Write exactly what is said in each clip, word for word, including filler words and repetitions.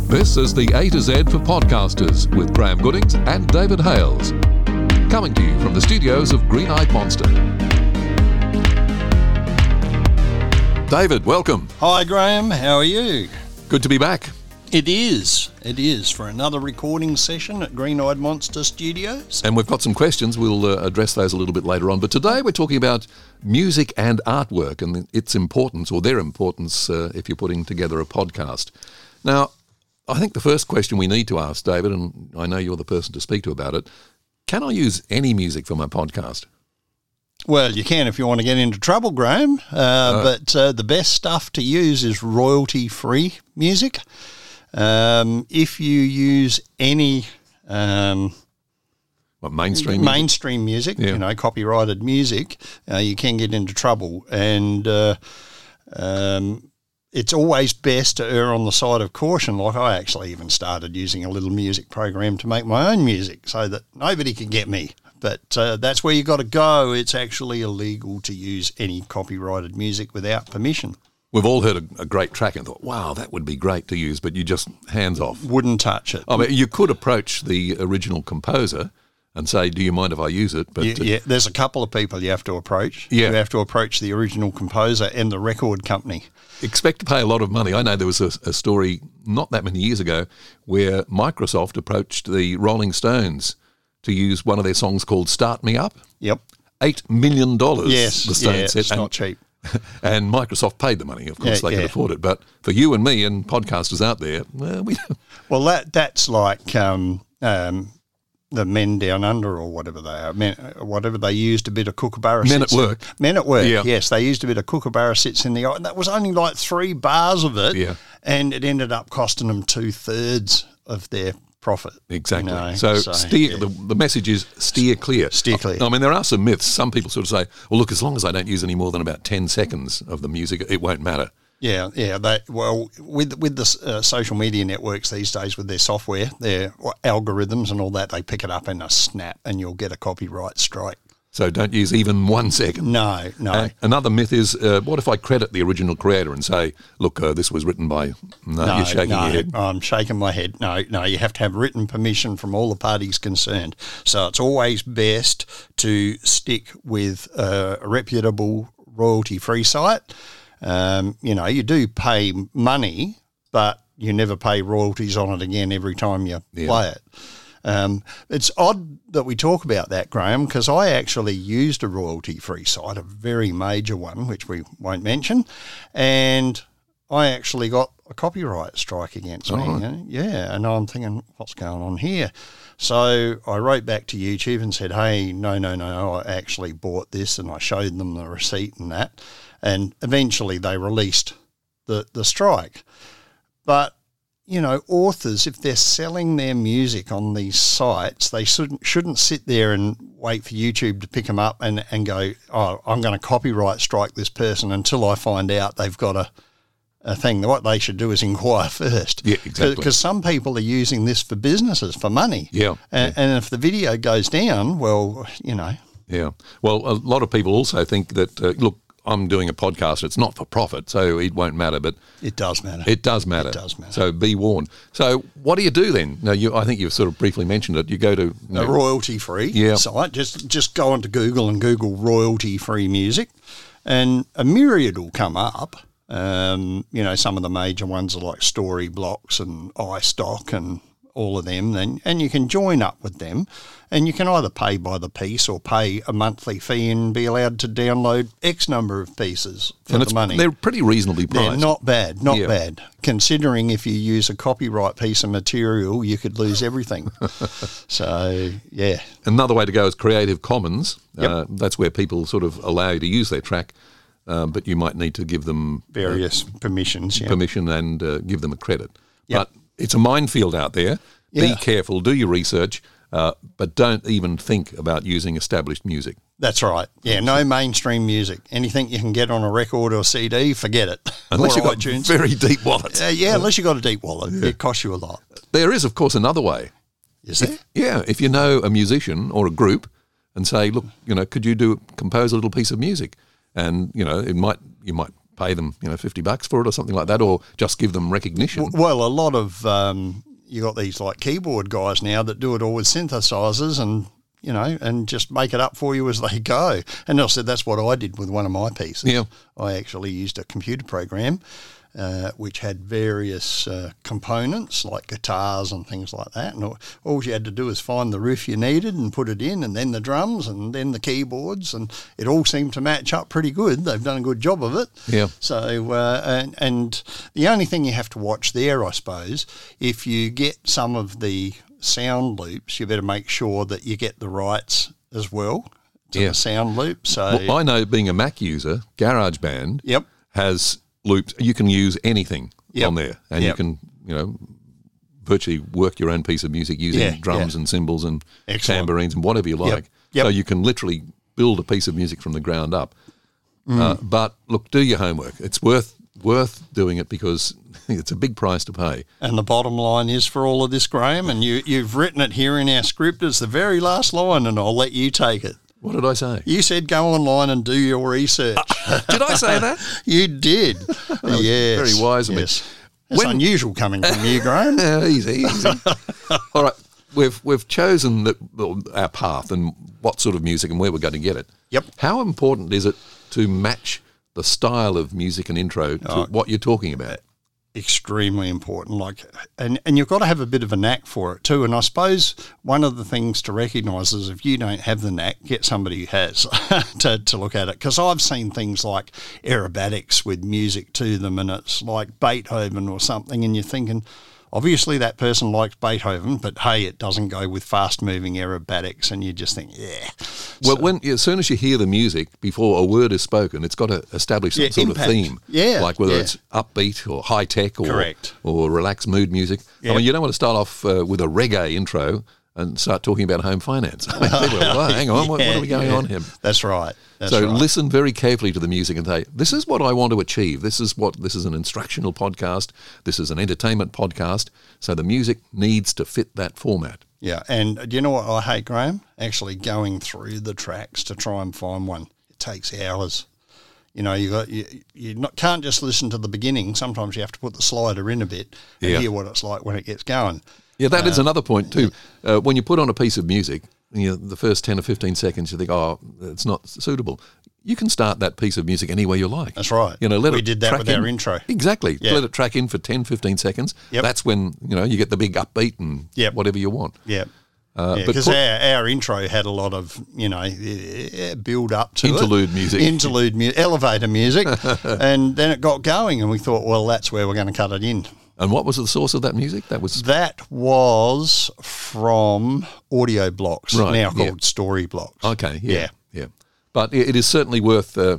This is the A to Z for podcasters with Graham Goodings and David Hales. Coming to you from the studios of Green-Eyed Monster. David, welcome. Hi Graham, how are you? Good to be back. It is, it is, for another recording session at Green-Eyed Monster Studios. And we've got some questions, we'll uh, address those a little bit later on. But today we're talking about music and artwork and its importance, or their importance, uh, if you're putting together a podcast. Now, I think the first question we need to ask, David, and I know you're the person to speak to about it, can I use any music for my podcast? Well, you can if you want to get into trouble, Graham, uh, uh, but uh, the best stuff to use is royalty-free music. Um, if you use any um, what, mainstream music? mainstream music, yeah. you know, copyrighted music, uh, you can get into trouble. And uh, um, it's always best to err on the side of caution. Like I actually even started using a little music program to make my own music so that nobody can get me. But uh, that's where you got to go. It's actually illegal to use any copyrighted music without permission. We've all heard a, a great track and thought, wow, that would be great to use, but you just hands off. Wouldn't touch it. I mean, you could approach the original composer and say, do you mind if I use it? But yeah, uh, yeah, there's a couple of people you have to approach. Yeah. You have to approach the original composer and the record company. Expect to pay a lot of money. I know there was a, a story not that many years ago where Microsoft approached the Rolling Stones to use one of their songs called Start Me Up. Yep. Eight million dollars. Yes, the Stones yeah, said. it's and, not cheap. And Microsoft paid the money. Of course, Yeah, they yeah. could afford it. But for you and me and podcasters out there, well, we Well, that that's like um, um, the Men Down Under or whatever they are. Men, whatever they used a bit of Kookaburra. Men at Sits Work. In, Men at Work, Yeah. yes. They used a bit of Kookaburra Sits in the Eye. And that was only like three bars of it. Yeah. And it ended up costing them two-thirds of their profit. Exactly. You know, so so, steer. yeah. The, the message is steer clear. Steer clear. I mean, there are some myths. Some people sort of say, well, look, as long as I don't use any more than about ten seconds of the music, it won't matter. Yeah, yeah. They, well, with with the uh, social media networks these days, with their software, their algorithms and all that, they pick it up in a snap, and you'll get a copyright strike. So don't use even one second. No, no. Uh, another myth is, uh, what if I credit the original creator and say, look, uh, this was written by... No, no, you're shaking no, your head. I'm shaking my head. No, no, you have to have written permission from all the parties concerned. So it's always best to stick with a reputable royalty-free site. Um, you know, you do pay money, but you never pay royalties on it again every time you Yeah. play it. Um, it's odd that we talk about that, Graham, because I actually used a royalty-free site, a very major one, which we won't mention, and I actually got a copyright strike against me. Oh, right. you know? Yeah, and I'm thinking, what's going on here? So I wrote back to YouTube and said, hey, no, no, no, I actually bought this, and I showed them the receipt and that, and eventually they released the, the strike. But you know, authors, if they're selling their music on these sites, they shouldn't shouldn't sit there and wait for YouTube to pick them up and, and go, oh, I'm going to copyright strike this person until I find out they've got a, a thing. What they should do is inquire first. Yeah, exactly. Because some people are using this for businesses, for money. Yeah, And, yeah. and if the video goes down, well, you know. Yeah. Well, a lot of people also think that, uh, look, I'm doing a podcast, it's not for profit, so it won't matter, but It does matter. it does matter. It does matter. So be warned. So what do you do then? Now, you, I think you've sort of briefly mentioned it. You go to... You know, A royalty-free Yeah. site. Just just go onto Google and Google royalty-free music, and a myriad will come up. Um, you know, some of the major ones are like Storyblocks and iStock and all of them, and, and you can join up with them, and you can either pay by the piece or pay a monthly fee and be allowed to download X number of pieces for and the it's, money. they're pretty reasonably priced. They're not bad, not Yeah. bad. Considering if you use a copyright piece of material, you could lose everything. So, yeah. Another way to go is Creative Commons. Yep. Uh, that's where people sort of allow you to use their track, um, but you might need to give them Various permissions, yeah. permission and uh, give them a credit. Yep. But it's a minefield out there. Be Yeah. careful, do your research, uh, but don't even think about using established music. That's right. Yeah, no mainstream music. Anything you can get on a record or C D, forget it. Unless Or you've got iTunes. very deep wallets. Uh, yeah, unless you've got a deep wallet. It costs you a lot. There is, of course, another way. Is there? Yeah, if you know a musician or a group and say, look, you know, could you do compose a little piece of music? And, you know, it might you might pay them, you know, fifty bucks for it or something like that, or just give them recognition. Well, a lot of um, you got these like keyboard guys now that do it all with synthesizers and. You know, and just make it up for you as they go. And I said that's what I did with one of my pieces. Yeah. I actually used a computer program uh, which had various uh, components like guitars and things like that. And all, all you had to do was find the riff you needed and put it in, and then the drums and then the keyboards, and it all seemed to match up pretty good. They've done a good job of it. Yeah. So, uh, and, and the only thing you have to watch there, I suppose, if you get some of the sound loops, you better make sure that you get the rights as well to Yeah. the sound loop. So Well, I know, being a Mac user, GarageBand Yep. has loops. You can use anything Yep. on there, and you Yep. can, you know, virtually work your own piece of music using Yeah, drums yeah. and cymbals and Excellent. tambourines and whatever you Yep. like. Yep. So you can literally build a piece of music from the ground up. Mm. Uh, but look, do your homework. It's worth worth doing it because it's a big price to pay. And the bottom line is for all of this, Graham, and you, you've written it here in our script as the very last line, and I'll let you take it. What did I say? You said go online and do your research. Did I say that? You did. Yes. Very wise of me. Yes. It's When- unusual coming from you, Graham. Yeah, easy, easy. All right, we've we've chosen the, our path and what sort of music and where we're going to get it. Yep. How important is it to match the style of music and intro to Oh. what you're talking about? Extremely important. Like, and, and you've got to have a bit of a knack for it too. And I suppose one of the things to recognise is if you don't have the knack, get somebody who has to, to look at it. Because I've seen things like aerobatics with music to them, and it's like Beethoven or something, and you're thinking, obviously that person likes Beethoven, but hey, it doesn't go with fast-moving aerobatics, and you just think, yeah. Well, when as soon as you hear the music, before a word is spoken, it's got to establish some Yeah, sort impact. of theme. Yeah, Like whether yeah. it's upbeat or high tech or Correct. or relaxed mood music. I Yeah. mean, you don't want to start off uh, with a reggae intro and start talking about home finance. I mean, people are, well, hang on, what, what are we going Yeah, on here? That's right. That's so right. listen very carefully to the music and say, this is what I want to achieve. This is what this is an instructional podcast. This is an entertainment podcast. So the music needs to fit that format. Yeah, and do you know what I hate, Graham? Actually going through the tracks to try and find one. It takes hours. You know, you got you, you not, can't just listen to the beginning. Sometimes you have to put the slider in a bit and Yeah. hear what it's like when it gets going. Yeah, that is another point too. Uh, when you put on a piece of music, you know, the first ten or fifteen seconds, you think, oh, it's not suitable. You can start that piece of music any way you like. That's right. You know, let We it did that track with in. our intro. Exactly. Yeah. Let it track in for ten, fifteen seconds. Yep. That's when, you know, you get the big upbeat and Yep. whatever you want. Yeah. Uh, but Because put- our, our intro had a lot of, you know, eh, build up to Interlude it. music. Interlude music. Elevator music. And then it got going and we thought, well, that's where we're going to cut it in. And what was the source of that music? That was That was from Audio Blocks, Right, now yeah. called Story Blocks. okay. Yeah, yeah. But it it is certainly worth uh,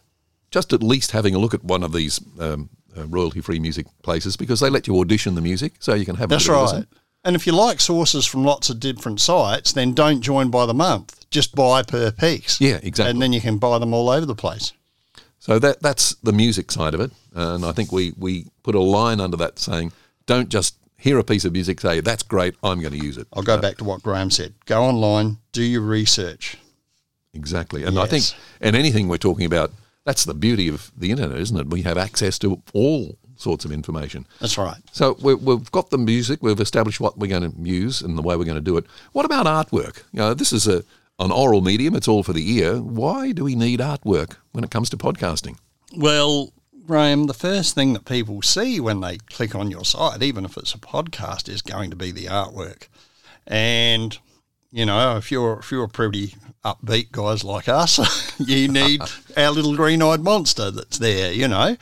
just at least having a look at one of these um, uh, royalty-free music places because they let you audition the music, so you can have. That's a bit of a right. listen. And if you like sources from lots of different sites, then don't join by the month. Just buy per piece. Yeah, exactly. And then you can buy them all over the place. So that that's the music side of it, and I think we we put a line under that saying, don't just hear a piece of music, say that's great, I'm going to use it. I'll go back to what Graham said. Go online, do your research. Exactly. And I think, Yes. and anything we're talking about, that's the beauty of the internet, isn't it? We have access to all sorts of information. That's right. So we, we've got the music, we've established what we're going to use and the way we're going to do it. What about artwork? You know, this is a an oral medium, it's all for the ear. Why do we need artwork when it comes to podcasting? Well, Graham, the first thing that people see when they click on your site, even if it's a podcast, is going to be the artwork. And, you know, if you're if you're pretty upbeat guys like us, you need our little green-eyed monster that's there, you know.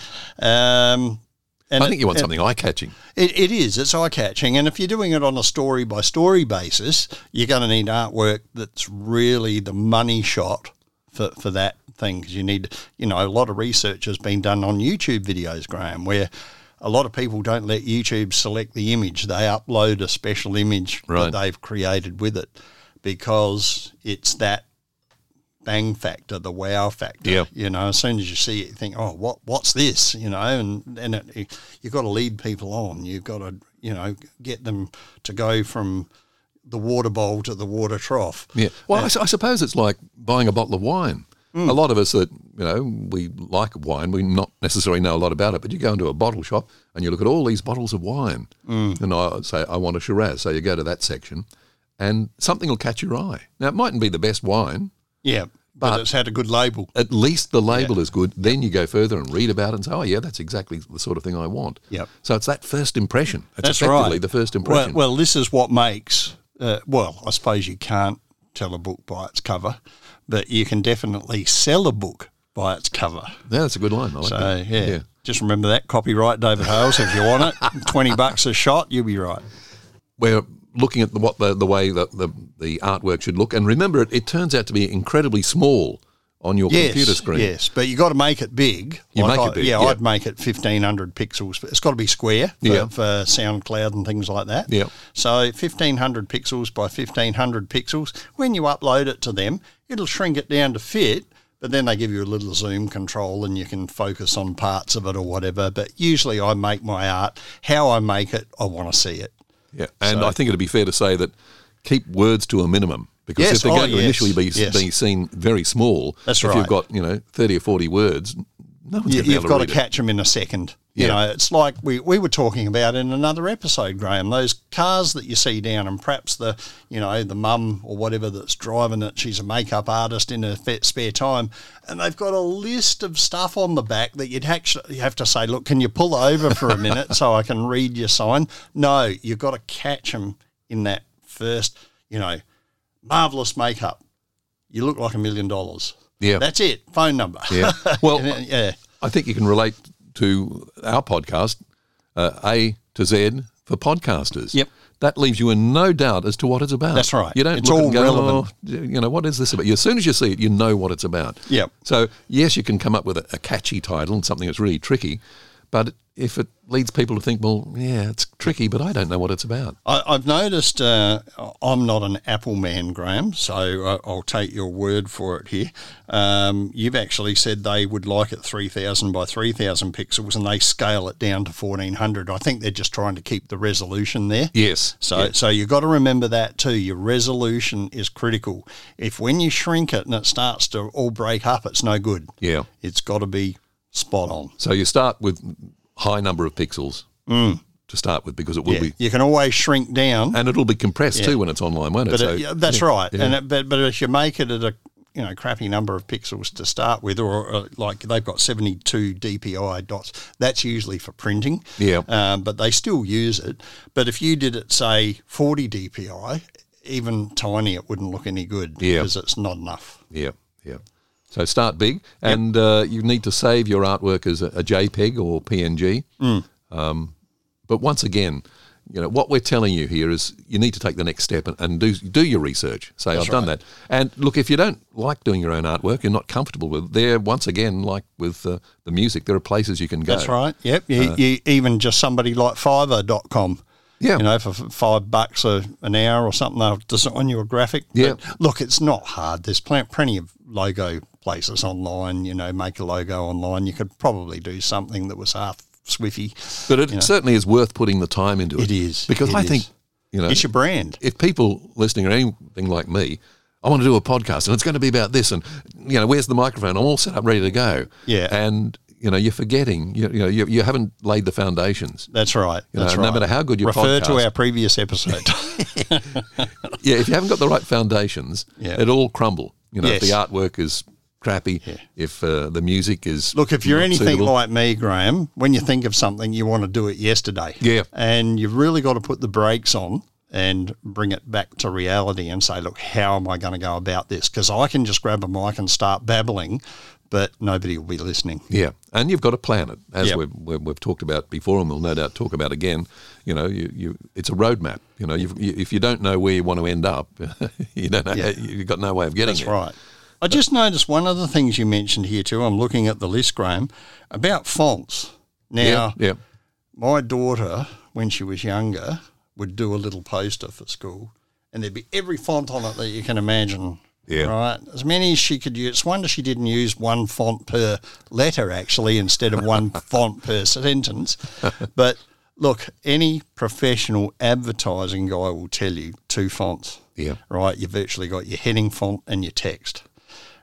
Um, and I think you want it- something eye-catching. It, it is. It's eye-catching. And if you're doing it on a story-by-story basis, you're going to need artwork that's really the money shot for, for that thing. Because you need, you know, a lot of research has been done on YouTube videos, Graham, where a lot of people don't let YouTube select the image. They upload a special image Right. that they've created with it because it's that bang factor, the wow factor. Yeah. You know, as soon as you see it, you think, oh, what, what's this? You know, and then it, you've got to lead people on. You've got to, you know, get them to go from the water bowl to the water trough. Yeah. Well, I, su- I suppose it's like buying a bottle of wine. A lot of us that, you know, we like wine, we not necessarily know a lot about it, but you go into a bottle shop and you look at all these bottles of wine. Mm. And I say, I want a Shiraz. So you go to that section and something will catch your eye. Now, it mightn't be the best wine. Yeah, but, but it's had a good label. At least the label yeah. is good. Then you go further and read about it and say, oh, yeah, that's exactly the sort of thing I want. Yep. So it's that first impression. It's that's effectively right. the first impression. Well, well this is what makes, uh, well, I suppose you can't tell a book by its cover, but you can definitely sell a book by its cover. Yeah, that's a good line. I like so, that. Yeah, yeah. Just remember that. Copyright David Hales if you want it. twenty bucks a shot, you'll be right. We're looking at the, what the, the way that the, the artwork should look. And remember, it, it turns out to be incredibly small on your yes, computer screen. Yes, but you got to make it big. You like make I, it big. Yeah, yeah, I'd make it fifteen hundred pixels. It's got to be square for, yeah. for SoundCloud and things like that. Yeah. So fifteen hundred pixels by fifteen hundred pixels. When you upload it to them, it'll shrink it down to fit, but then they give you a little zoom control and you can focus on parts of it or whatever. But usually I make my art, how I make it, I want to see it. Yeah, and So- I think it'd be fair to say that keep words to a minimum. Because Yes, if they're oh, going to yes, initially be, yes. be seen very small, That's if right. you've got, you know, thirty or forty words, no one's You, going to be you've able got to to read it. catch them in a second. You Yeah. know, it's like we, we were talking about in another episode, Graham, those cars that you see down and perhaps the, you know, the mum or whatever that's driving it, she's a makeup artist in her fa- spare time, and they've got a list of stuff on the back that you'd actually you have to say, look, can you pull over for a minute so I can read your sign? No, you've got to catch them in that first, you know, marvellous makeup. You look like a million dollars. Yeah. That's it. Phone number. Yeah. Well, yeah. I think you can relate to our podcast, uh, A to Z for podcasters. Yep. That leaves you in no doubt as to what it's about. That's right. You don't It's look all and go, relevant. oh, you know, what is this about? As soon as you see it, you know what it's about. Yep. So, yes, you can come up with a, a catchy title and something that's really tricky, but if it leads people to think, well, yeah, it's tricky, but I don't know what it's about. I, I've noticed, uh, I'm not an Apple man, Graham, so I, I'll take your word for it here. Um, you've actually said they would like it three thousand by three thousand pixels and they scale it down to fourteen hundred. I think they're just trying to keep the resolution there. Yes. So, yeah. so you've got to remember that too. Your resolution is critical. If when you shrink it and it starts to all break up, it's no good. Yeah. It's got to be spot on. So you start with high number of pixels Mm. to start with because it will Yeah. be, You can always shrink down. and it'll be compressed Yeah. too when it's online, won't it? But So, it, yeah, that's yeah, right. yeah. And it, but but if you make it at a you know crappy number of pixels to start with, or, or like they've got seventy-two D P I dots, that's usually for printing. Yeah. Um, but they still use it. But if you did it say forty D P I, even tiny, it wouldn't look any good Yeah. because it's not enough. Yeah, yeah. So start big, and uh, you need to save your artwork as a, a JPEG or P N G. Mm. Um, but once again, you know what we're telling you here is you need to take the next step and, and do do your research. Say, That's I've done right. that. And look, if you don't like doing your own artwork, you're not comfortable with it, there, once again, like with uh, the music, there are places you can go. That's right. Yep. You, you, even just somebody like Fiverr dot com. Yeah. You know, for f- five bucks a, an hour or something, they'll design you a graphic. Yeah. But look, it's not hard. There's pl- plenty of logo places online, you know, make a logo online. You could probably do something that was half swiffy. But it you know. certainly is worth putting the time into it. It is. Because It I is. think, you know, It's your brand. if people listening are anything like me, I want to do a podcast and it's going to be about this and, you know, where's the microphone? I'm all set up, ready to go. Yeah. And, you know, you're forgetting, you, you know, you, you haven't laid the foundations. That's right. You know, That's no right. matter how good your Refer to podcast- our previous episode. Yeah, if you haven't got the right foundations, Yeah. it'll all crumble. You know, if Yes. the artwork is crappy, if uh, the music is Look, if you're not anything suitable. like me, Graham, when you think of something, you want to do it yesterday. Yeah. And you've really got to put the brakes on and bring it back to reality and say, look, how am I going to go about this? Because I can just grab a mic and start babbling, but nobody will be listening. Yeah, and you've got to plan it, as Yep. we've, we've we've talked about before, and we'll no doubt talk about again. You know, you, you it's a roadmap. You know, you've, you, if you don't know where you want to end up, you don't know. Yeah. You've got no way of getting That's there. right. I just noticed one of the things you mentioned here too. I'm looking at the list, Graham, about fonts. Now, Yeah, yeah, my daughter, when she was younger, would do a little poster for school, and there'd be every font on it that you can imagine. Yeah. Right. As many as she could use. It's a wonder she didn't use one font per letter, actually, instead of one font per sentence. But look, any professional advertising guy will tell you two fonts. yeah. Right. You've virtually got your heading font and your text.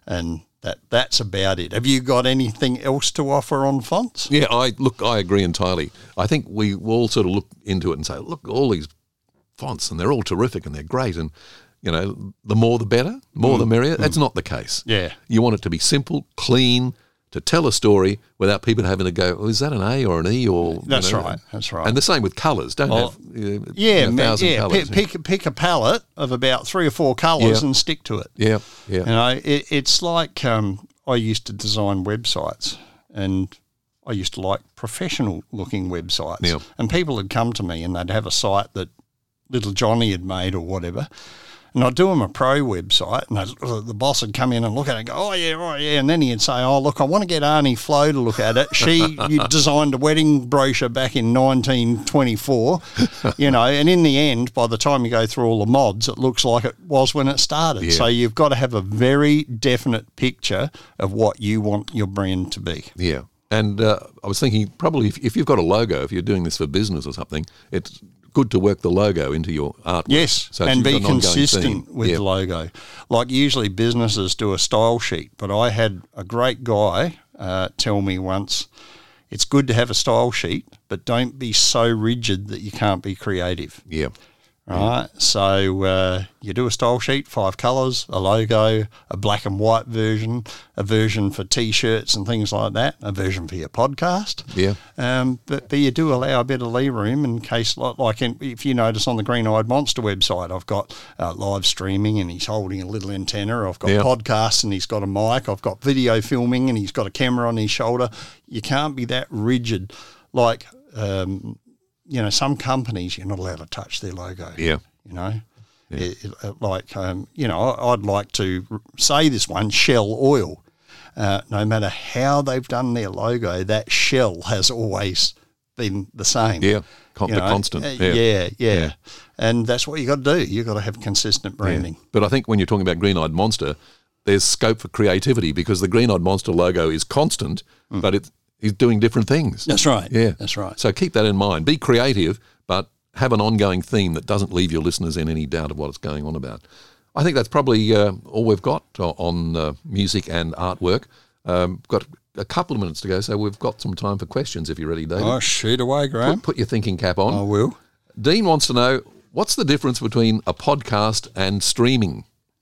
and that that's about it. Have you got anything else to offer on fonts? Yeah, I look, I agree entirely. I think we all sort of look into it and say, look, all these fonts, and they're all terrific and they're great, and you know, the more the better, more mm. the merrier. Mm. That's not the case. Yeah, you want it to be simple, clean, to tell a story without people having to go, oh, is that an A or an E? Or That's you know, right, that's right. And the same with colours. Don't well, have uh, yeah, you know, a thousand yeah. colours. Pick, pick, pick a palette of about three or four colours yeah. and stick to it. Yeah, yeah. You know, it, it's like um, I used to design websites, and I used to like professional-looking websites. Yeah. And people would come to me and they'd have a site that little Johnny had made or whatever, and I'd do him a pro website, and I'd, the boss would come in and look at it and go, oh, yeah, oh, yeah. And then he'd say, oh, look, I want to get Arnie Flo to look at it. She you designed a wedding brochure back in nineteen twenty-four, you know, and in the end, by the time you go through all the mods, it looks like it was when it started. Yeah. So you've got to have a very definite picture of what you want your brand to be. Yeah. And uh, I was thinking probably if, if you've got a logo, if you're doing this for business or something, it's good to work the logo into your artwork. Yes, so and be an ongoing consistent theme. with yeah. the logo. Like usually businesses do a style sheet, but I had a great guy uh, tell me once, it's good to have a style sheet, but don't be so rigid that you can't be creative. Yeah. Right, so uh, you do a style sheet, five colours, a logo, a black and white version, a version for T-shirts and things like that, a version for your podcast. Yeah. Um, but, but you do allow a bit of lee room in case, like, like in, if you notice on the Green Eyed Monster website, I've got uh, live streaming and he's holding a little antenna. I've got yeah. podcasts and he's got a mic. I've got video filming and he's got a camera on his shoulder. You can't be that rigid, like... Um, you know, some companies you're not allowed to touch their logo. Yeah. You know, yeah. it, it, like, um, you know, I'd like to say this one, Shell Oil. Uh, no matter how they've done their logo, that shell has always been the same. Yeah, Con- you the know? constant. Uh, Yeah. yeah, yeah, Yeah. And that's what you got to do. You got to have consistent branding. Yeah. But I think when you're talking about Green Eyed Monster, there's scope for creativity because the Green Eyed Monster logo is constant, mm. but it's He's doing different things. That's right. Yeah. That's right. So keep that in mind. Be creative, but have an ongoing theme that doesn't leave your listeners in any doubt of what it's going on about. I think that's probably uh, all we've got on uh, music and artwork. Um, got a couple of minutes to go, so we've got some time for questions if you're ready, David. Oh, shoot away, Graham. Put, put your thinking cap on. I will. Dean wants to know, what's the difference between a podcast and streaming?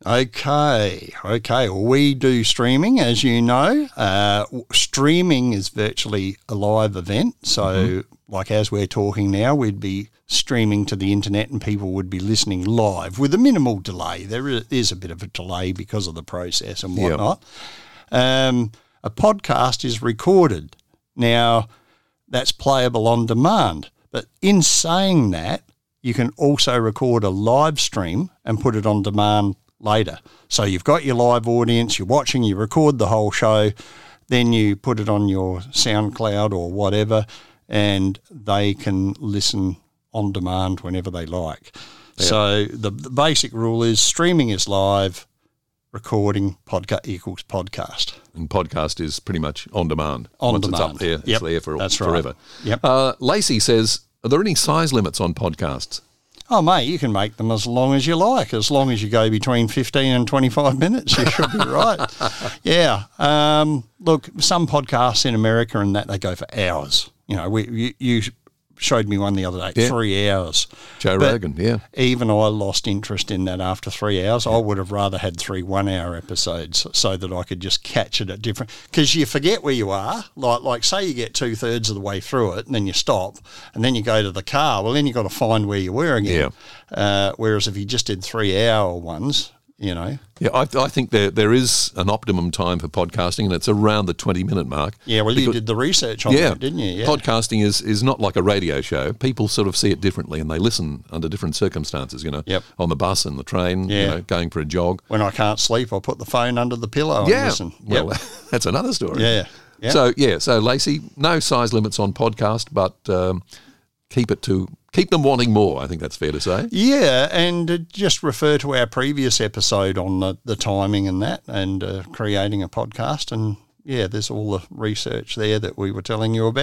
Okay, okay. Well, we do streaming, as you know. Uh, streaming is virtually a live event. So, mm-hmm. like as we're talking now, we'd be streaming to the internet and people would be listening live with a minimal delay. There is a bit of a delay because of the process and whatnot. Yep. Um, a podcast is recorded. Now, that's playable on demand. But in saying that, you can also record a live stream and put it on demand later. So you've got your live audience, you're watching, you record the whole show, then you put it on your SoundCloud or whatever, and they can listen on demand whenever they like. Yeah. So the, the basic rule is streaming is live, recording podcast equals podcast. And podcast is pretty much on demand. On Once demand. it's up there, Yep. it's there for That's forever. Right. Yep. Uh, Lacey says, are there any size limits on podcasts? Oh, mate, you can make them as long as you like. As long as you go between fifteen and twenty-five minutes, you should be right. Yeah. Um, look, some podcasts in America and that, they go for hours. You know, we you, you showed me one the other day, yeah. three hours. Joe but Rogan, yeah. Even I lost interest in that after three hours. Yeah. I would have rather had three one-hour episodes so that I could just catch it at different... Because you forget where you are. Like, like say you get two-thirds of the way through it and then you stop and then you go to the car. Well, then you've got to find where you were again. Yeah. Uh, whereas if you just did three-hour ones... You know, yeah, I, I think there there is an optimum time for podcasting, and it's around the twenty minute mark. Yeah, well, you did the research on yeah, that, didn't you? Yeah, podcasting is is not like a radio show. People sort of see it differently, and they listen under different circumstances. You know, yep. on the bus and the train, yeah. you know, going for a jog. When I can't sleep, I put the phone under the pillow and yeah. listen. Well, yep. that's another story. Yeah. Yep. So yeah, so Lacey, no size limits on podcast, but um, keep it to. Keep them wanting more, I think that's fair to say. Yeah, and uh, just refer to our previous episode on the, the timing and that and uh, creating a podcast. And, yeah, there's all the research there that we were telling you about.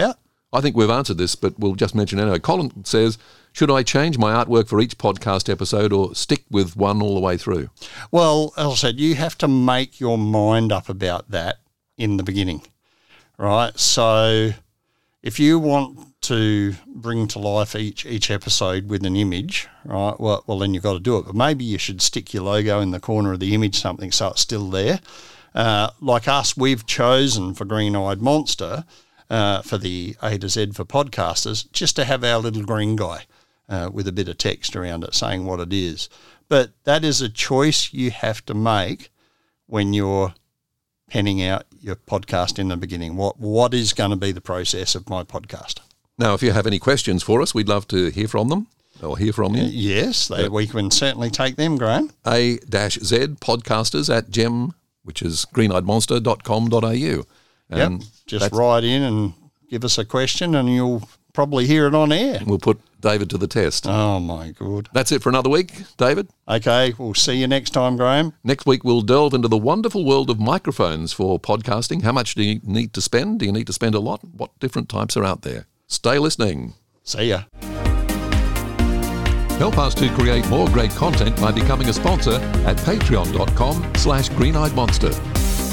I think we've answered this, but we'll just mention it anyway. Colin says, should I change my artwork for each podcast episode or stick with one all the way through? Well, as I said, you have to make your mind up about that in the beginning, right? So if you want to bring to life each each episode with an image, right, well, well then you've got to do it. But maybe you should stick your logo in the corner of the image, something, so it's still there. Uh, like us, we've chosen for Green-Eyed Monster, uh, for the A to Z for podcasters, just to have our little green guy uh, with a bit of text around it saying what it is. But that is a choice you have to make when you're penning out your podcast in the beginning. What What is going to be the process of my podcast? Now, if you have any questions for us, we'd love to hear from them or hear from you. Uh, yes, they, we can certainly take them, Graham. A Z podcasters at gem, which is green eyed monster dot com dot a u. Yep, just write in and give us a question and you'll probably hear it on air. We'll put David to the test. Oh, my God. That's it for another week, David. Okay, we'll see you next time, Graham. Next week, we'll delve into the wonderful world of microphones for podcasting. How much do you need to spend? Do you need to spend a lot? What different types are out there? Stay listening. See ya. Help us to create more great content by becoming a sponsor at patreon dot com slash green eyed monster.